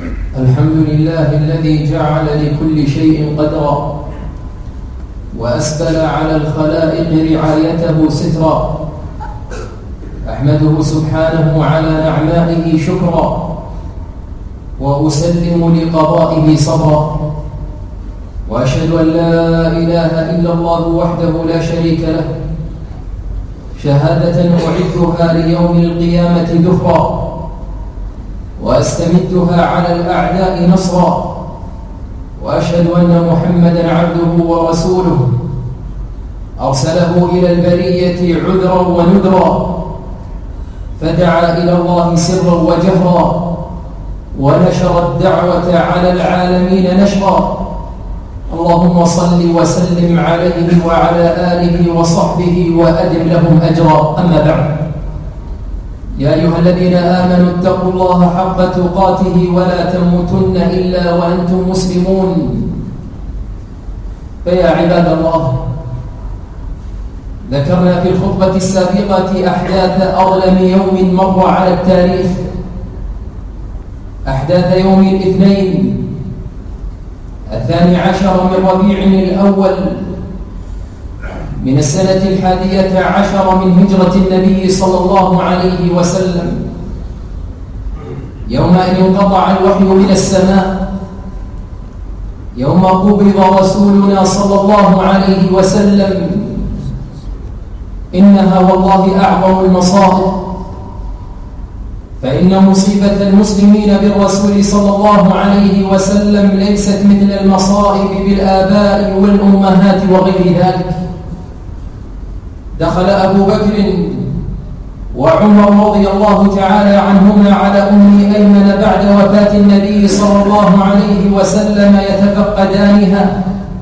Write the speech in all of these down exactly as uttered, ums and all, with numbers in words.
الحمد لله الذي جعل لكل شيء قدرا وأسبل على الخلائق رعايته سترا. أحمده سبحانه على نعمائه شكرا وأسلم لقضائه صبرا، وأشهد أن لا إله إلا الله وحده لا شريك له شهادة أعدها ليوم القيامة ذخرا، وأستمدها على الأعداء نصرا، وأشهد أن محمدًا عبده ورسوله أرسله إلى البرية عذرا ونذرا، فدعا إلى الله سرا وجهرا، ونشر الدعوة على العالمين نشرا. اللهم صل وسلم عليه وعلى آله وصحبه وأدم لهم أجرا. أما بعد، يا أيها الذين آمنوا اتقوا الله حق تقاته ولا تموتن إلا وأنتم مسلمون. فيا عباد الله، ذكرنا في الخطبة السابقة أحداث أظلم يوم مر على التاريخ، أحداث يوم الاثنين الثاني عشر من ربيع الأول من السنة الحادية عشر من هجرة النبي صلى الله عليه وسلم، يوم أن انقطع الوحي من السماء، يوم قبض رسولنا صلى الله عليه وسلم. إنها والله أعظم المصائب، فإن مصيبة المسلمين بالرسول صلى الله عليه وسلم ليست مثل المصائب بالآباء والأمهات وغير ذلك. دخل أبو بكر وعمر رضي الله تعالى عنهما على أم أيمن بعد وفاة النبي صلى الله عليه وسلم يتفقدانها،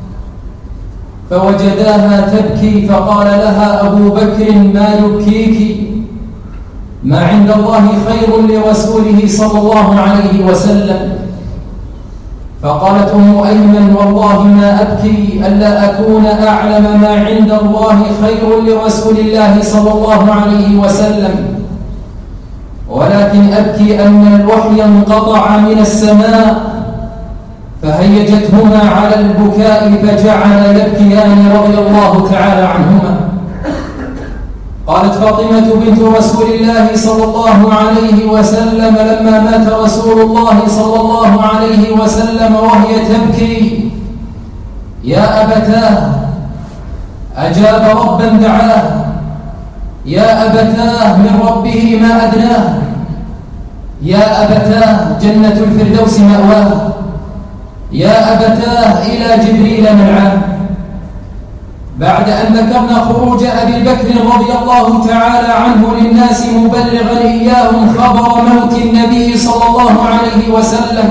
فوجداها تبكي، فقال لها أبو بكر: ما يبكيك؟ ما عند الله خير لرسوله صلى الله عليه وسلم. فقالت أم أيمن: والله ما أبكي ألا أكون أعلم ما عند الله خير لرسول الله صلى الله عليه وسلم، ولكن أبكي أن الوحي انقطع من السماء. فهيجتهما على البكاء فجعل يبكيان رضي الله تعالى عنهما. قالت فاطمة بنت رسول الله صلى الله عليه وسلم لما مات رسول الله صلى الله عليه وسلم وهي تبكي: يا أبتاه، أجاب ربا دعاه، يا أبتاه من ربه ما أدناه، يا أبتاه جنة الفردوس مأواه، يا أبتاه إلى جبريل منعاه. بعد أن ذكرنا خروج أبي بكر رضي الله تعالى عنه للناس مبلغا إياهم خبر موت النبي صلى الله عليه وسلم،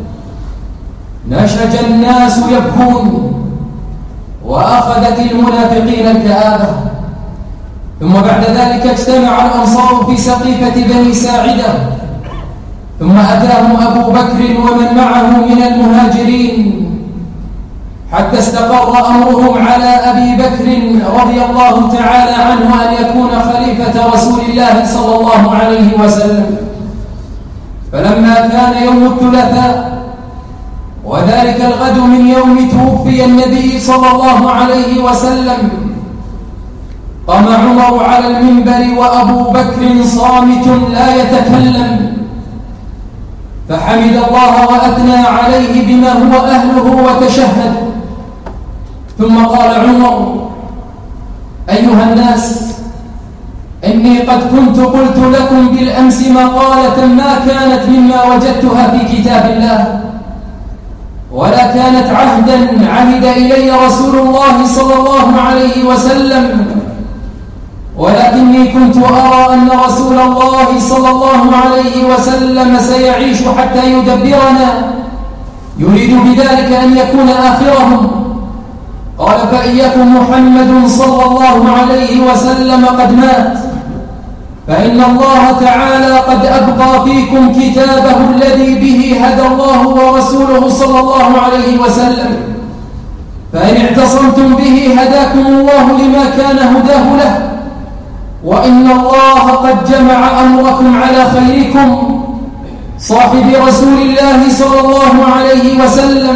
نشج الناس يبكون، وأخذت المنافقين الكآبة. ثم بعد ذلك اجتمع الأنصار في سقيفة بني ساعدة، ثم أتاهم أبو بكر ومن معه من المهاجرين حتى استقر أمرهم على أبي بكر رضي الله تعالى عنه أن يكون خليفة رسول الله صلى الله عليه وسلم. فلما كان يوم الثلاثاء، وذلك الغد من يوم توفي النبي صلى الله عليه وسلم، قام عمر على المنبر وأبو بكر صامت لا يتكلم، فحمد الله وأثنى عليه بما هو أهله وتشهد. ثم قال عمر: أيها الناس، إني قد كنت قلت لكم بالأمس مقالة ما كانت مما وجدتها في كتاب الله، ولا كانت عهدا عهد إلي رسول الله صلى الله عليه وسلم، ولكني كنت أرى أن رسول الله صلى الله عليه وسلم سيعيش حتى يدبرنا، يريد بذلك أن يكون آخرهم. قال: فإيكم محمد صلى الله عليه وسلم قد مات، فإن الله تعالى قد أبقى فيكم كتابه الذي به هدى الله ورسوله صلى الله عليه وسلم، فإن اعتصمتم به هداكم الله لما كان هداه له، وإن الله قد جمع أمركم على خيركم صاحب رسول الله صلى الله عليه وسلم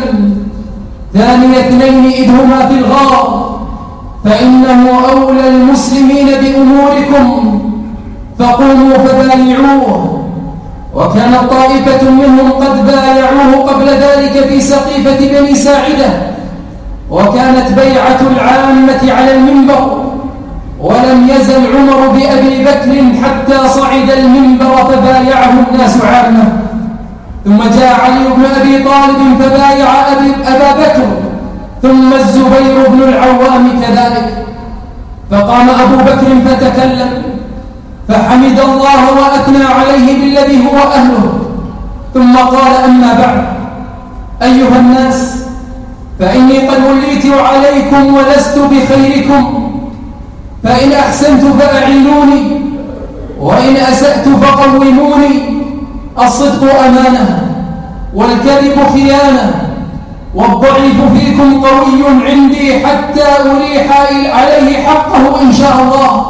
ثاني اثنين إذ هما في الغار فإنه أولى المسلمين بأموركم فقوموا فبايعوه. وكانت طائفة منهم قد بايعوه قبل ذلك في سقيفة بني ساعدة، وكانت بيعة العامة على المنبر، ولم يزل عمر بأبي بكر حتى صعد المنبر فبايعه الناس عامة. ثم جاء علي بن أبي طالب فبايع أبي أبا بكر، ثم الزبير بن العوام كذلك. فقام أبو بكر فتكلم فحمد الله وأثنى عليه بالذي هو أهله، ثم قال: أما بعد، أيها الناس، فإني قد وليت عليكم ولست بخيركم، فإن أحسنت فأعينوني، وإن أسأت فقوموني. الصدق أمانة، والكذب خيانة، والضعيف فيكم قوي عندي حتى أريح عليه حقه إن شاء الله،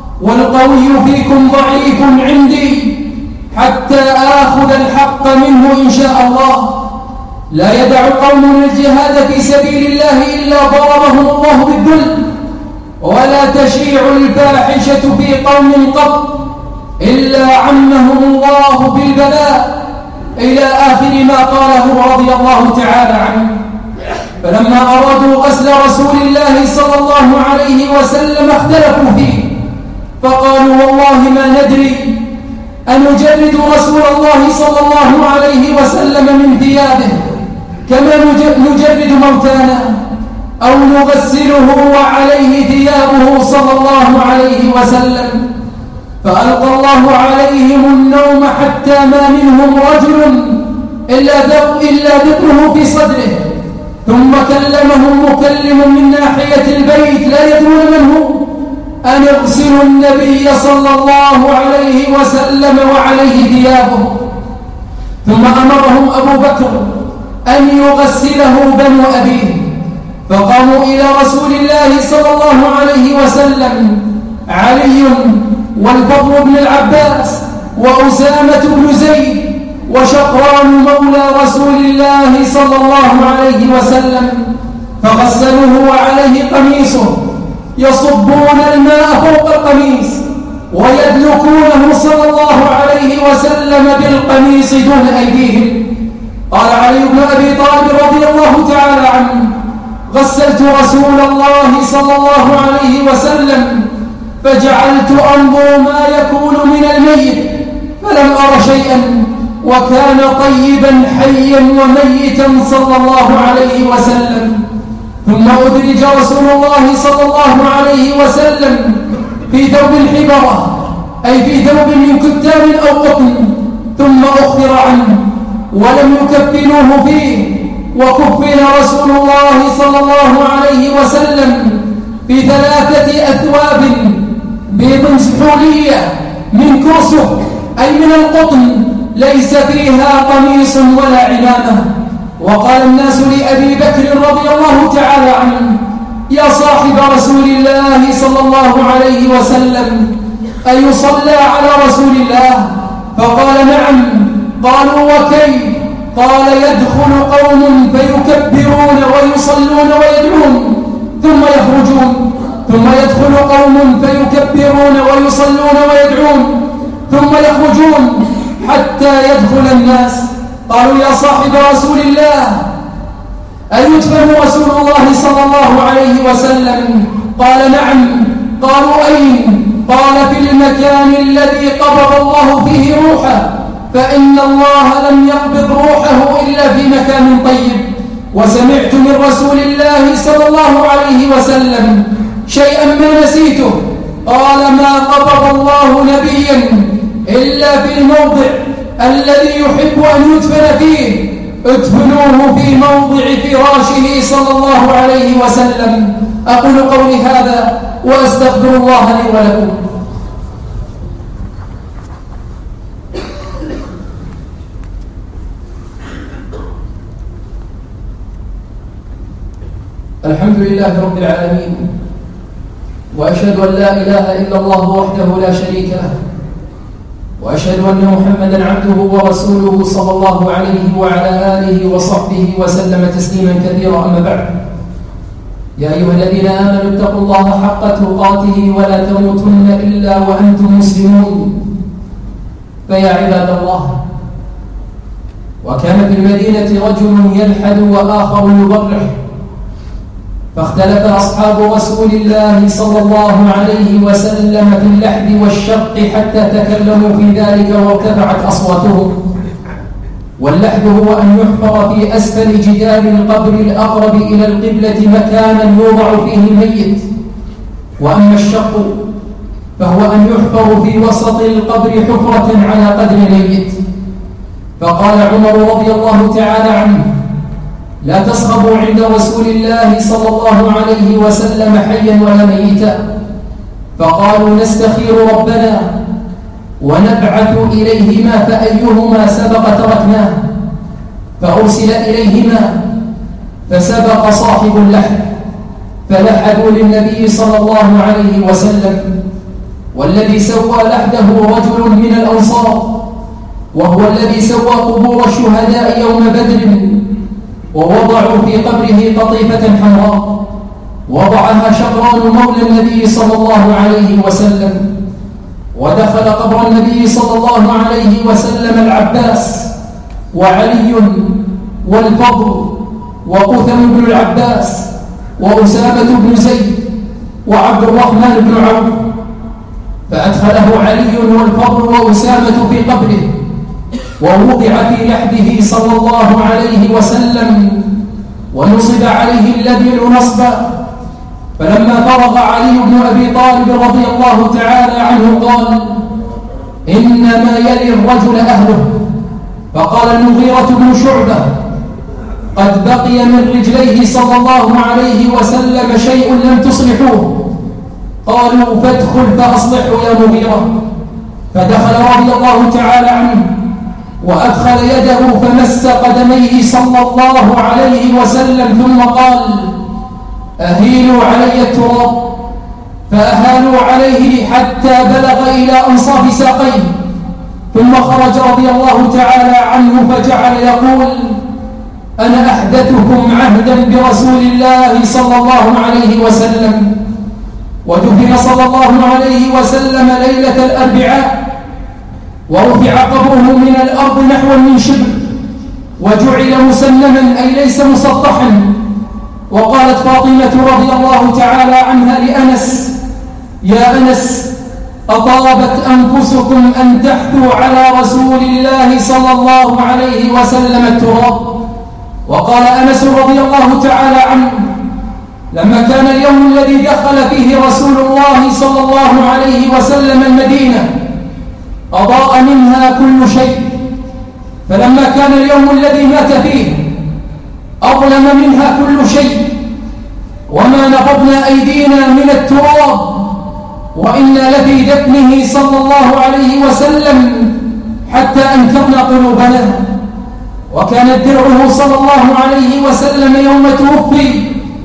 والقوي فيكم ضعيف عندي حتى آخذ الحق منه إن شاء الله. لا يدع قوم الجهاد في سبيل الله إلا ضربهم الله بالذل، ولا تشيع الفاحشة في قوم قط إلا عمهم الله بالبلاء، إلى آخر ما قاله رضي الله تعالى عنه. فلما أرادوا غسل رسول الله صلى الله عليه وسلم اختلفوا فيه، فقالوا: والله ما ندري أنجرد رسول الله صلى الله عليه وسلم من ثيابه كما نجرد موتانا، أو نغسله وعليه ثيابه صلى الله عليه وسلم. فألقى الله عليهم النوم حتى ما منهم رجل إلا ذكره في صدره. ثم كلمهم مكلم من ناحية البيت لا يدرون من هو، أن يغسلوا النبي صلى الله عليه وسلم وعليه ثيابه. ثم أمرهم أبو بكر أن يغسله بنو أبيه، فقاموا إلى رسول الله صلى الله عليه وسلم علي والفضل بن العباس وأسامة بن زيد وشقران مولى رسول الله صلى الله عليه وسلم، فغسلوه وعليه قميصه، يصبون الماء فوق القميص ويدلكونه صلى الله عليه وسلم بالقميص دون أيديهم. قال علي بن أبي طالب رضي الله تعالى عنه: غسلت رسول الله صلى الله عليه وسلم فجعلت أنظر ما يكون من الميت فلم أر شيئا، وكان طيبا حيا وميتا صلى الله عليه وسلم. ثم أدرج رسول الله صلى الله عليه وسلم في ثوب الحبرة، أي في ثوب من كتان أو قطن، ثم أخبر عنه ولم يكفنوه فيه. وكفن رسول الله صلى الله عليه وسلم في ثلاثة أثواب بيض سحولية من كرسف، أي من القطن، ليس فيها قميص ولا عمامة. وقال الناس لأبي بكر رضي الله تعالى عنه: يا صاحب رسول الله صلى الله عليه وسلم، أيصلى على رسول الله؟ فقال: نعم. قالوا: وكيف؟ قال: يدخل قوم فيكبرون ويصلون ويدعون ثم يخرجون، ثم يدخل قوم فيكبرون ويصلون ويدعون ثم يخرجون حتى يدخل الناس. قالوا: يا صاحب رسول الله، أيدفن رسول الله صلى الله عليه وسلم؟ قال: نعم. قالوا: أين؟ قال: في المكان الذي قبض الله فيه روحه، فإن الله لم يقبض روحه إلا في مكان طيب. وسمعت من رسول الله صلى الله عليه وسلم شيئا ما نسيته. قال: ما قبض الله نبيا إلا في الموضع الذي يحب أن يدفن فيه، ادفنوه في موضع فراشه صلى الله عليه وسلم. أقول قولي هذا وأستغفر الله لي ولكم. الحمد لله رب العالمين، وأشهد أن لا إله إلا الله وحده لا شريك له، وأشهد أن محمدا عبده ورسوله صلى الله عليه وعلى آله وصحبه وسلم تسليما كثيرا. أما بعد، يا أيها الذين آمنوا اتقوا الله حق تقاته ولا تموتن إلا وأنتم مسلمون. فيا عباد الله، وكان في المدينة رجل يلحد وآخر يبرح، فاختلف أصحاب رسول الله صلى الله عليه وسلم في اللحد والشق حتى تكلموا في ذلك وارتفعت أصواتهم. واللحد هو أن يحفر في أسفل جدار القبر الأقرب إلى القبلة مكانا يوضع فيه الميت. وأما الشق فهو أن يحفر في وسط القبر حفرة على قدر الميت. فقال عمر رضي الله تعالى عنه: لا تصخبوا عند رسول الله صلى الله عليه وسلم حيا ولا ميتا. فقالوا: نستخير ربنا ونبعث إليهما فأيهما سبق تركناه. فأرسل إليهما فسبق صاحب اللحد فلحدوا للنبي صلى الله عليه وسلم. والذي سوى لحده رجل من الأنصار، وهو الذي سوى قبور الشهداء يوم بدر، ووضعوا في قبره قطيفة حمراء وضعها شقران مولى النبي صلى الله عليه وسلم. ودخل قبر النبي صلى الله عليه وسلم العباس وعلي والفضل وقثم بن العباس وأسامة بن زيد وعبد الرحمن بن عوف، فأدخله علي والفضل وأسامة في قبره، ووضع في لحده صلى الله عليه وسلم ونصب عليه اللبن نصبا. فلما فرغ علي بن أبي طالب رضي الله تعالى عنه قال: إنما يلي الرجل أهله. فقال المغيرة بن شعبة: قد بقي من رجليه صلى الله عليه وسلم شيء لم تصلحوه. قالوا: فادخل فأصلحوا يا مغيرة. فدخل رضي الله تعالى عنه وأدخل يده فمس قدميه صلى الله عليه وسلم ثم قال: أهيلوا علي التراب. فأهالوا عليه حتى بلغ إلى أنصاف ساقيه، ثم خرج رضي الله تعالى عنه فجعل يقول: أنا أحدثكم عهدا برسول الله صلى الله عليه وسلم. ودفن صلى الله عليه وسلم ليلة الأربعاء، ورفع قبره من الأرض نحو من شبر، وجعل مسنما أي ليس مسطحا. وقالت فاطمة رضي الله تعالى عنها لأنس: يا أنس، أطابت أنفسكم أن تحثوا على رسول الله صلى الله عليه وسلم التراب. وقال أنس رضي الله تعالى عنه: لما كان اليوم الذي دخل فيه رسول الله صلى الله عليه وسلم المدينة أضاء منها كل شيء، فلما كان اليوم الذي مات فيه أظلم منها كل شيء، وما نفضنا أيدينا من التراب وإنا لفي دفنه صلى الله عليه وسلم حتى أنكرنا قلوبنا. وكانت درعه صلى الله عليه وسلم يوم توفي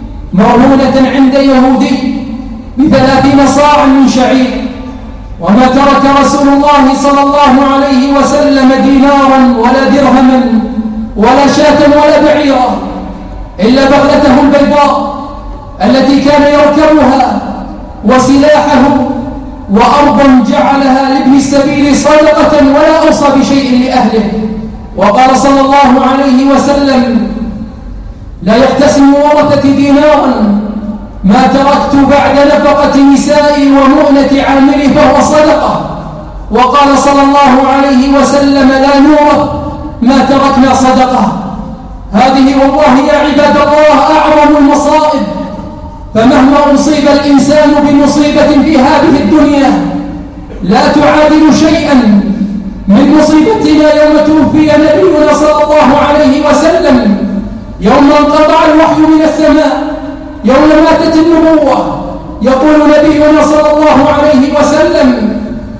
مرهونة عند يهودي بثلاثين صاعا من شعير، وما ترك رسول الله صلى الله عليه وسلم دينارا ولا درهما ولا شاة ولا بعيرا إلا بغلته البيضاء التي كان يركبها وسلاحه، وأرضا جعلها لابن السبيل صدقة ولا أوصى بشيء لأهله. وقال صلى الله عليه وسلم: لا يحتسم ورثة دينارا ما تركت بعد نفقة نسائي ومؤنة عاملي فهو صدقة. وقال صلى الله عليه وسلم: لا نورث ما تركنا صدقة. هذه والله يا عباد الله أعظم المصائب. فمهما أصيب الإنسان بمصيبة في هذه الدنيا لا تعادل شيئا من مصيبتنا يوم توفي نبينا صلى الله عليه وسلم، يوم انقطع الوحي من السماء، يوم ماتت النبوة. يقول نبينا صلى الله عليه وسلم: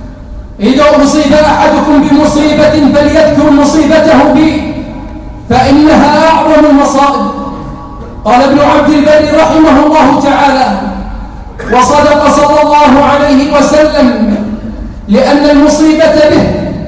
إذا أصيب أحدكم بمصيبة فليذكر مصيبته بي فإنها أعظم المصائب. قال ابن عبد البر رحمه الله تعالى: وصدق صلى الله عليه وسلم، لأن المصيبة به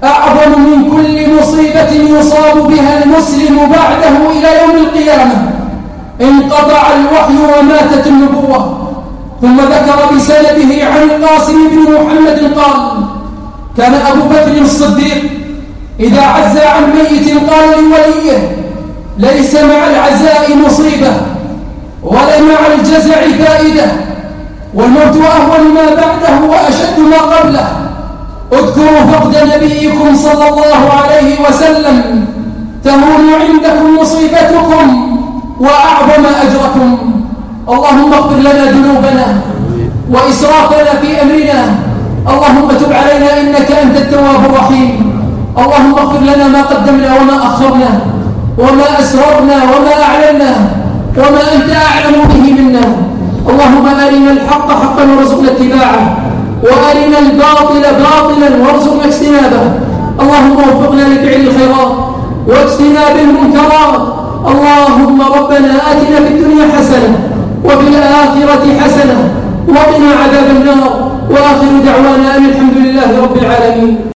أعظم من كل مصيبة يصاب بها المسلم بعده إلى يوم القيامة. انقطع الوحي وماتت النبوة. ثم ذكر بسنده عن القاسم بن محمد قال: كان أبو بكر الصديق إذا عز عن ميت قال لوليه: ليس مع العزاء مصيبة ولا مع الجزع فائدة، والموت أهون ما بعده وأشد ما قبله. اذكروا فقد نبيكم صلى الله عليه وسلم تهون عندكم مصيبتكم وأعظم أجركم. اللهم اغفر لنا ذنوبنا وإسرافنا في أمرنا. اللهم تب علينا إنك أنت التواب الرحيم. اللهم اغفر لنا ما قدمنا وما أخرنا وما أسررنا وما أعلنا وما أنت أعلم به منا. اللهم أرنا الحق حقا وارزقنا اتباعه، وأرنا الباطل باطلا وارزقنا اجتنابه. اللهم وفقنا لفعل الخيرات واجتناب المنكرات. اللهم ربنا آتنا في الدنيا حسنة وفي الآخرة حسنة وقنا عذاب النار. وآخر دعوانا أن الحمد لله رب العالمين.